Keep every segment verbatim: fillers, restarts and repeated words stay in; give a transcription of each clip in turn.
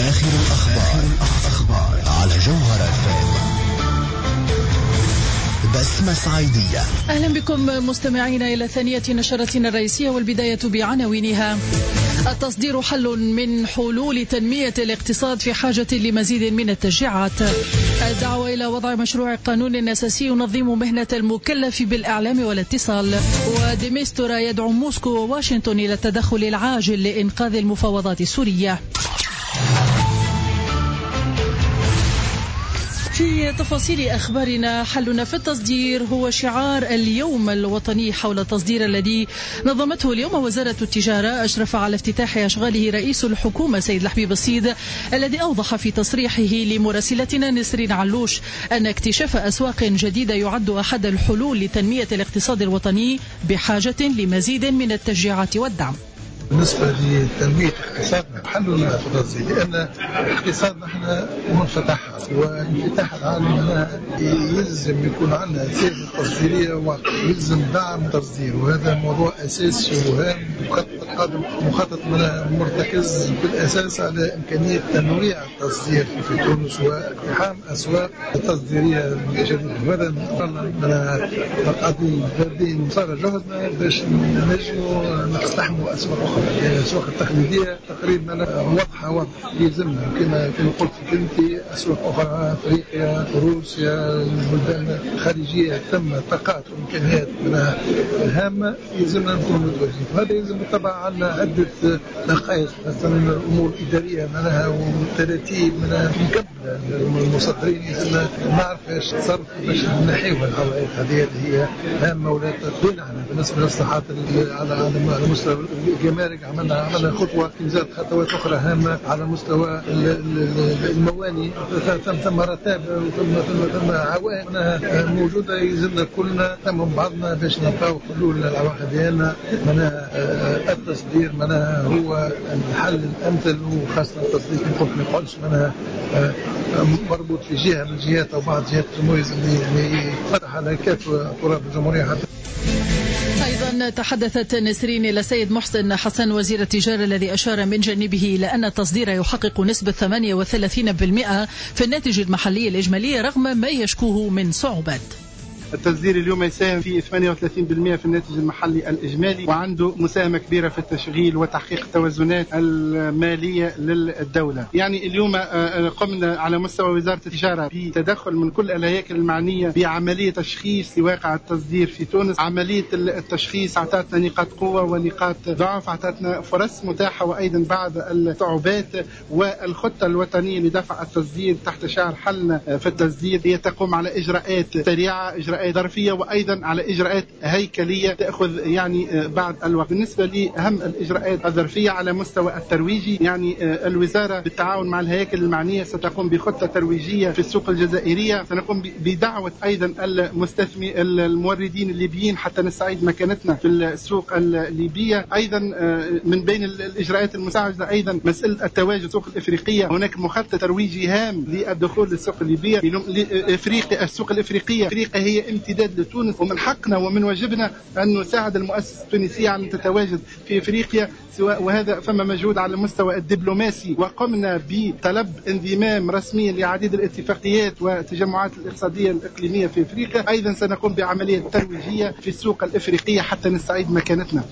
آخر الأخبار, الأخبار على جوهر اف ام. بسمة صعيدية. أهلا بكم مستمعين إلى ثانية نشرتنا الرئيسية، والبداية بعناوينها. التصدير حل من حلول تنمية الاقتصاد في حاجة لمزيد من التشجيعات. الدعوة إلى وضع مشروع قانون أساسي ينظم مهنة المكلف بالإعلام والاتصال. وديمستورا يدعو موسكو وواشنطن إلى التدخل العاجل لإنقاذ المفاوضات السورية. في تفاصيل أخبارنا، حلنا في التصدير هو شعار اليوم الوطني حول التصدير الذي نظمته اليوم وزارة التجارة. أشرف على افتتاح أشغاله رئيس الحكومة سيد الحبيب الصيد، الذي أوضح في تصريحه لمراسلتنا نسرين علوش أن اكتشاف أسواق جديدة يعد أحد الحلول لتنمية الاقتصاد الوطني بحاجة لمزيد من التشجيعات والدعم. بالنسبة لتنمية اقتصادنا حلنا في التصدير، لأن اقتصادنا احنا منفتح، وانفتاح العالم يلزم يكون عندنا سياسة تصديرية ويلزم دعم تصدير، وهذا موضوع أساسي وهام. مخطط مرتكز بالأساس على إمكانية تنويع التصدير في تونس واقتحام أسواق تصديرية جديدة، وهذا من قاعدين باردين صار جهدنا باش نجموا نقتحموا أسواق أخرى. الأسواق التقليدية تقريبا واضحة واضحة يلزمنا كما كما قلت في كلمتي أسواق أخرى، أفريقيا، روسيا، البلدان الخارجية تم طاقات وإمكانيات هامة يلزمنا نكون متواجدين. هذا يلزم طبعا عندنا عدة نقائص، خاصة الأمور الإدارية منها والتراتيب منها مكملة. المصدرين يلزمنا نعرف ايش تصرف باش نحيو العوائق هذه هي هامة ولا تدين عنها. بالنسبة للإصلاحات على على مستوى الجمارك عملنا عملنا خطوة، زاد خطوات أخرى هامة على مستوى المواني. ثم ثم رتابة وثم ثم ثم عوائق موجودة يلزمنا كلنا تم بعضنا باش نلقاو حلول للعوائق ديالنا. منها التصدير منها هو الحل الأمثل، وخاصة التصدير كما قلت ما يقعدش منها مربوط في جهة من الجهات أو بعض جهات الميز اللي فتح على كافة تراب الجمهورية. حتى أيضا تحدثت نسرين إلى سيد محسن حسن وزير التجارة، الذي أشار من جانبه إلى أن التصدير يحقق نسبة ثمانية وثلاثين بالمئة في الناتج المحلي الإجمالي رغم ما يشكوه من صعوبات. التصدير اليوم يساهم في ثمانية وثلاثين بالمئة في الناتج المحلي الإجمالي، وعنده مساهمة كبيرة في التشغيل وتحقيق التوازنات المالية للدولة. يعني اليوم قمنا على مستوى وزارة التجارة بتدخل من كل الهياكل المعنية بعملية تشخيص لواقع التصدير في تونس. عملية التشخيص أعطتنا نقاط قوة ونقاط ضعف، أعطتنا فرص متاحة وأيضا بعض الصعوبات. والخطة الوطنية لدفع التصدير تحت شعار حلنا في التصدير هي تقوم على إجراءات سريعة، إجراءات ظرفية، وأيضا على إجراءات هيكلية تأخذ يعني بعض الوقت. بالنسبة لأهم الإجراءات الظرفية على مستوى الترويجي، يعني الوزارة بالتعاون مع الهياكل المعنية ستقوم بخطة ترويجية في السوق الجزائرية. سنقوم بدعوة أيضا المستثمر الموردين الليبيين حتى نستعيد مكانتنا في السوق الليبية. أيضا من بين الإجراءات المساعدة أيضا مسألة التواجد السوق الإفريقية. هناك مخطط ترويجي هام للدخول للسوق الليبية. لإفريقيا السوق الإفريقية إفريقيا هي امتداد لتونس، ومن حقنا ومن واجبنا أن نساعد المؤسسة التونسية على أن تتواجد في إفريقيا سواء. وهذا فما مجهود على المستوى الدبلوماسي، وقمنا بطلب انضمام رسمي لعديد الاتفاقيات والتجمعات الاقتصادية الإقليمية في إفريقيا. أيضا سنقوم بعملية ترويجية في السوق الإفريقية حتى نستعيد مكانتنا.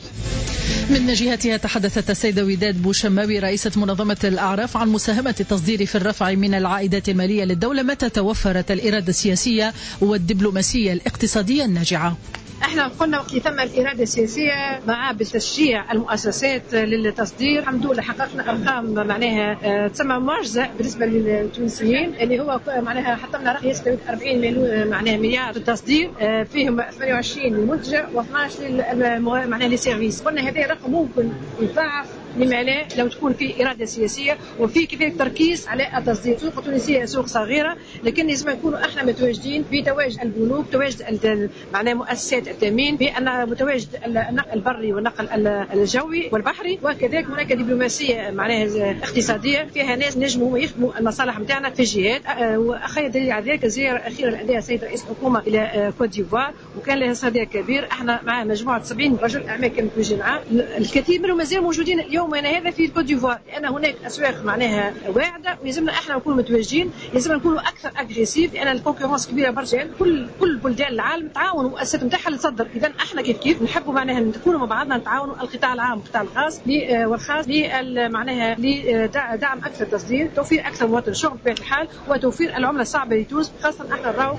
من جهتها تحدثت السيدة وداد بوشماوي رئيسة منظمة الأعراف عن مساهمة التصدير في الرفع من العائدات المالية للدولة متى توفرت الإرادة السياسية والدبلوماسية الاقتصادية الناجعة. احنا قلنا وقت ثم الاراده السياسيه مع بتشجيع المؤسسات للتصدير. الحمد لله حققنا ارقام معناها تسمى معجزه بالنسبه للتونسيين، اللي هو معناها حطمنا رقم يستوي أربعين مليون معناها مليار التصدير، فيهم ثمانية وعشرين للمنتجه واثناش معناها للسيرفيس. قلنا هذا رقم ممكن يضاعف لما لا لو تكون في إرادة سياسية وفي كذلك تركيز على التصدير. السوق التونسية سوق صغيرة، لكن لازم نكونوا احنا متواجدين بتواجد البنوك، تواجد معناها مؤسسات التأمين، بأن متواجد النقل البري والنقل الجوي والبحري، وكذلك هناك دبلوماسية معناها اقتصادية فيها ناس نجموا يخدموا المصالح نتاعنا في الجهات. وأخيرا دليل على ذلك الزيارة الأخيرة اللي أداها السيد رئيس الحكومة إلى كوت ديفوار، وكان لها صدى كبير. احنا مع مجموعة سبعين رجل أعمال كانوا متواجدين معاه، الكثير منهم مازال موجودين اليوم اليوم أنا هذا في كوت ديفوار، لأن هناك أسواق معناها واعدة ولازمنا احنا نكونوا متواجدين، لازمنا نكونوا أكثر أجريسيف، لأن الكونكورونس كبيرة برشا. كل كل بلدان العالم تعاونوا مؤسسات نتاعها لتصدر، إذا احنا كيف كيف نحبوا معناها نكونوا مع بعضنا نتعاونوا القطاع العام والقطاع الخاص والخاص معناها لدعم أكثر تصدير، توفير أكثر مواطن الشغل بطبيعة الحال، وتوفير العملة الصعبة لتونس، خاصة احنا نراو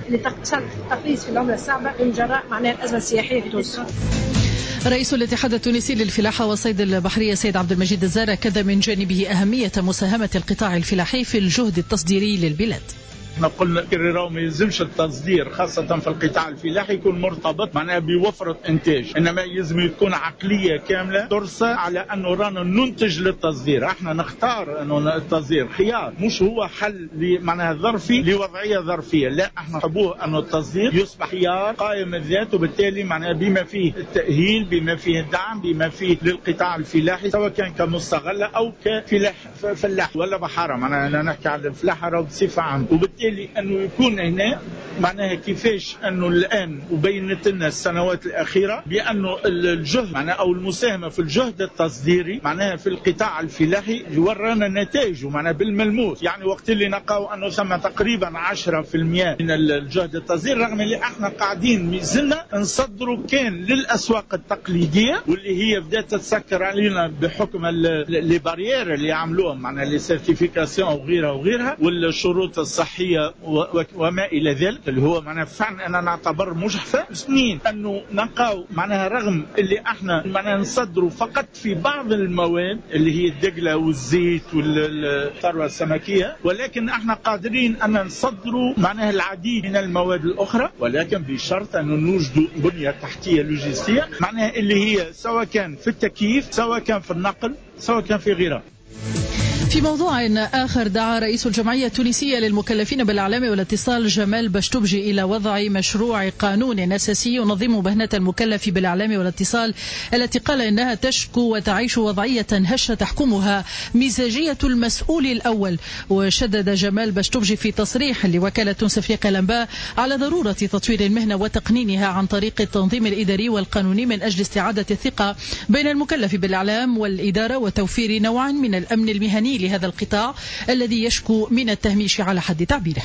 لتقليص في العملة الصعبة من جراء معناها الأزمة السياحية في تونس. رئيس الاتحاد التونسي للفلاحة والصيد البحرية سيد عبد المجيد الزارع كذا من جانبه أهمية مساهمة القطاع الفلاحي في الجهد التصديري للبلاد. احنا قلنا كريراو ما يلزمش التصدير خاصة في القطاع الفلاحي يكون مرتبط معناها بوفرة انتاج، انما يلزم تكون عقلية كاملة ترسى على انه رانا ننتج للتصدير. احنا نختار انه التصدير خيار، مش هو حل معناها ظرفي لوضعية ظرفية، لا احنا نحبوه انه التصدير يصبح خيار قائم الذات، وبالتالي معناها بما فيه التأهيل، بما فيه الدعم، بما فيه للقطاع الفلاحي سواء كان كمستغلة او كفلاح فلاح ولا بحارة. معناها انا نحكي على الفلاحة بصفة عامة، وبالتالي أنه يكون هنا معناها كيفاش أنه الآن وبينت لنا السنوات الأخيرة بأنه الجهد معناها أو المساهمة في الجهد التصديري معناها في القطاع الفلاحي ورانا نتائجه معناها بالملموس. يعني وقت اللي نلقاو أنه ثم تقريبا عشرة بالمئة من الجهد التصديري، رغم اللي احنا قاعدين مازلنا نصدروا كان للأسواق التقليدية واللي هي بدأت تتسكر علينا بحكم لي باريير اللي عملوهم معناها لي سيرتيفيكاسيون وغيرها وغيرها والشروط الصحية وما إلى ذلك، اللي هو معناها فعلا أنا نعتبر مجحفة سنين أنه نلقاو معناها رغم اللي احنا معناها نصدروا فقط في بعض المواد اللي هي الدقلة والزيت والثروة السمكية، ولكن احنا قادرين أن نصدروا معناها العديد من المواد الأخرى، ولكن بشرط أن نوجدوا بنية تحتية لوجستية معناها اللي هي سواء كان في التكييف سواء كان في النقل سواء كان في غيرها. في موضوع آخر، دعا رئيس الجمعية التونسية للمكلفين بالإعلام والاتصال جمال بشتوبجي إلى وضع مشروع قانون أساسي ينظم مهنة المكلف بالإعلام والاتصال التي قال إنها تشكو وتعيش وضعية هشة تحكمها مزاجية المسؤول الأول. وشدد جمال بشتوبجي في تصريح لوكالة تونس أفريقيا الأنباء على ضرورة تطوير المهنة وتقنينها عن طريق التنظيم الإداري والقانوني من أجل استعادة الثقة بين المكلف بالإعلام والإدارة وتوفير نوع من الأمن المهني لهذا القطاع الذي يشكو من التهميش على حد تعبيره.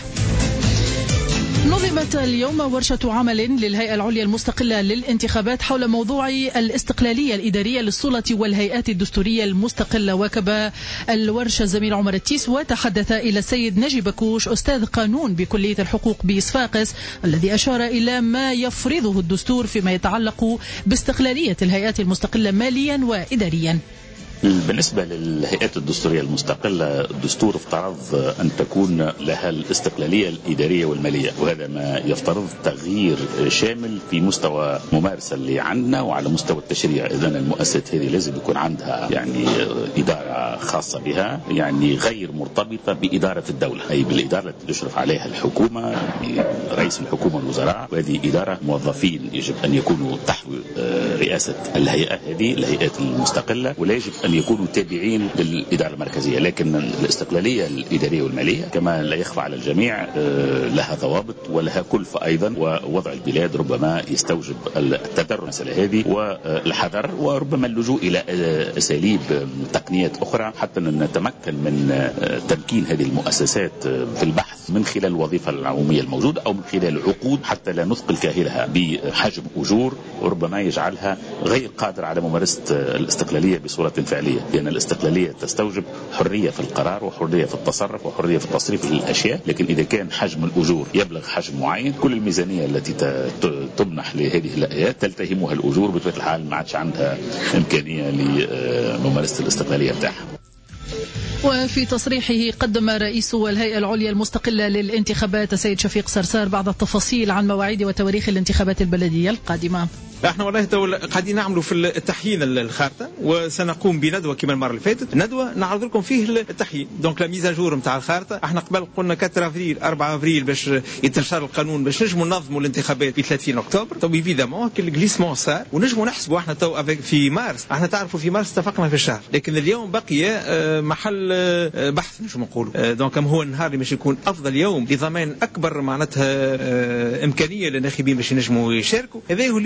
نظمت اليوم ورشة عمل للهيئة العليا المستقلة للانتخابات حول موضوع الاستقلالية الإدارية للسلطة والهيئات الدستورية المستقلة. وكب الورشة الزميل عمر التيس وتحدث إلى السيد نجي بكوش أستاذ قانون بكلية الحقوق بصفاقس الذي أشار إلى ما يفرضه الدستور فيما يتعلق باستقلالية الهيئات المستقلة ماليا وإداريا. بالنسبة للهيئات الدستورية المستقلة الدستور افترض أن تكون لها الاستقلالية الإدارية والمالية، وهذا ما يفترض تغيير شامل في مستوى ممارسة اللي عندنا وعلى مستوى التشريع. إذن المؤسسات هذه لازم يكون عندها يعني إدارة خاصة بها، يعني غير مرتبطة بإدارة الدولة، أي بالإدارة التي تشرف عليها الحكومة رئيس الحكومة والوزراء، وهذه إدارة موظفين يجب أن يكونوا تحت رئاسة الهيئة هذه الهيئات المستقلة، ولا يجب أن يكونوا تابعين للإدارة المركزية. لكن الاستقلالية الإدارية والمالية كما لا يخفى على الجميع لها ضوابط ولها كلفة أيضا، ووضع البلاد ربما يستوجب التدرج المسألة هذه والحذر وربما اللجوء إلى أساليب تقنيات أخرى حتى نتمكن من تمكين هذه المؤسسات في البحث من خلال الوظيفة العمومية الموجودة أو من خلال عقود حتى لا نثقل كاهلها بحجم أجور وربما يجعلها غير قادرة على ممارسة الاستقلالية بصورة فعلية، لأن الاستقلالية تستوجب حرية في القرار وحرية في التصرف وحرية في التصريف للأشياء. لكن إذا كان حجم الأجور يبلغ حجم معين كل الميزانية التي تمنح لهذه الهيئات تلتهمها الأجور، بطبيعة الحال ما عادش عندها إمكانية لممارسة الاستقلالية بتاعها. وفي تصريحه قدم رئيس الهيئة العليا المستقلة للانتخابات السيد شفيق صرصار بعض التفاصيل عن مواعيد وتواريخ الانتخابات البلدية القادمة. احنا والله قاعدين نعملوا في التحيين الخارطة، وسنقوم بندوة كما المرة اللي فاتت، ندوة نعرض لكم فيه التحيين. دونك لا ميزاجور نتاع الخارطة، احنا قبل قلنا أربعة أفريل أربعة أفريل باش يتنشر القانون باش نجموا ننظموا الانتخابات ب ثلاثين أكتوبر. طب ايفيدامون كل جليسمون صار ونجموا نحسبوا احنا تو في مارس، احنا تعرفوا في مارس اتفقنا في الشهر، لكن اليوم بقي محل بحث نجم نقولوا. دونك هو النهار اللي باش يكون افضل يوم لضمان اكبر معناتها امكانيه للناخبين باش ينجموا يشاركوا. هذا هو اللي فيه بس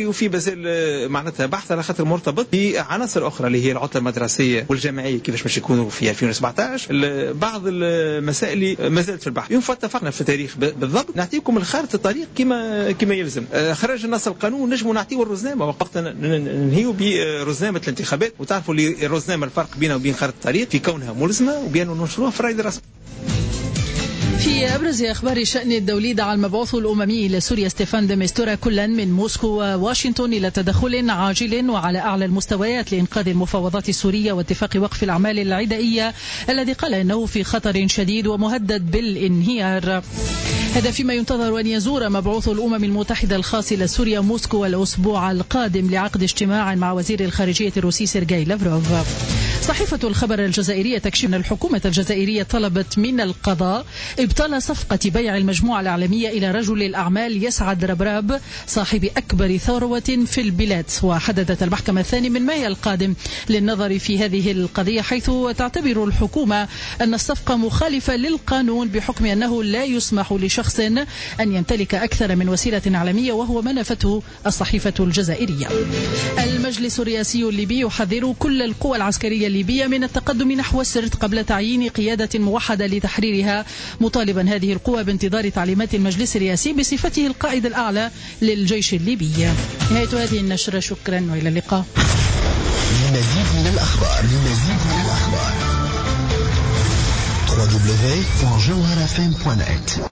مازال معناتها بحث على خاطر مرتبط بعناصر اخرى اللي هي العطله المدرسيه والجامعيه كيفاش باش يكونوا في ألفين وسبعطاش. بعض المسائل ما زالت في البحث. يوم اتفقنا في التاريخ بالضبط نعطيكم الخارطه الطريق كما كما يلزم. خرج النص القانون نجموا نعطيو الرزنامه وقت ننهيو برزنامه الانتخابات، وتعرفوا اللي الرزنامه الفرق بينها وبين خارطه الطريق في كونها ملزمه وبينه ننشروها في الرائد الرسمي. في أبرز أخبار الشأن الدولي، دعا المبعوث الأممي لسوريا ستيفان دي ميستورا كلا من موسكو وواشنطن إلى تدخل عاجل وعلى أعلى المستويات لإنقاذ المفاوضات السورية واتفاق وقف الأعمال العدائية الذي قال إنه في خطر شديد ومهدد بالانهيار. هذا فيما ينتظر أن يزور مبعوث الأمم المتحدة الخاص إلى سوريا موسكو الأسبوع القادم لعقد اجتماع مع وزير الخارجية الروسي سيرجاي لافروف. صحيفة الخبر الجزائرية تكشف أن الحكومة الجزائرية طلبت من القضاء إبطال صفقة بيع المجموعة الإعلامية إلى رجل الأعمال يسعد ربراب صاحب أكبر ثروة في البلاد. وحددت المحكمة الثاني من مايو القادم للنظر في هذه القضية، حيث تعتبر الحكومة أن الصفقة مخالفة للقانون بحكم أنه لا يسمح لشخص أن يمتلك أكثر من وسيلة إعلامية، وهو ما نفته الصحيفة الجزائرية. المجلس الرئاسي الليبي يحذر كل القوى العسكرية الليبية من التقدم نحو السرد قبل تعيين قيادة موحدة لتحريرها، مطالبا هذه القوى بانتظار تعليمات المجلس الرئاسي بصفته القائد الأعلى للجيش الليبي. نهاية هذه النشرة، شكرا وإلى اللقاء. لمزيد من الأخبار لمزيد من الأخبار دبليو دبليو دبليو دوت جوهرة إف إم دوت نت.